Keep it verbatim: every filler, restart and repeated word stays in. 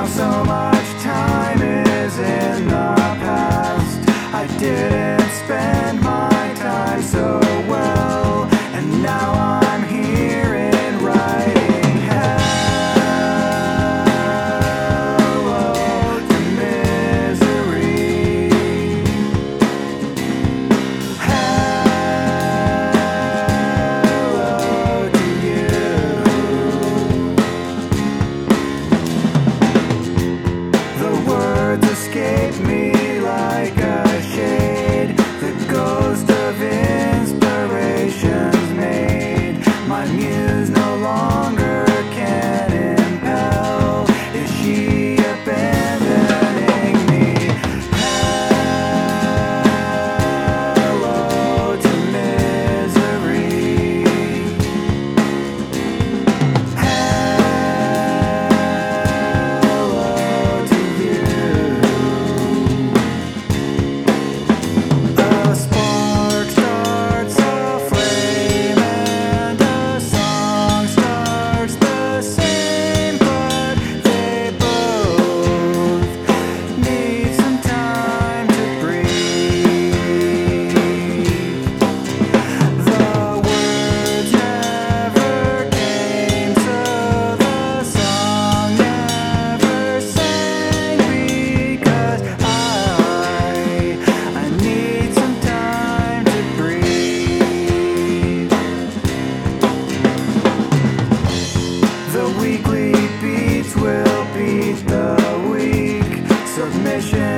so much time is in the past. I didn't spend my time so well, and now I'm here in writing. Hello to misery. Hello to you. The words escape me like a shade. The ghost of inspiration's made. My muse no longer can impel. Is she abandoning me? Hello to misery. Hello to you. A spark starts a flame and a song starts the same, but they both need some time to breathe. The words never came, so the song never sang, because I I need some time to breathe. The weekly beats will beat the week. Submission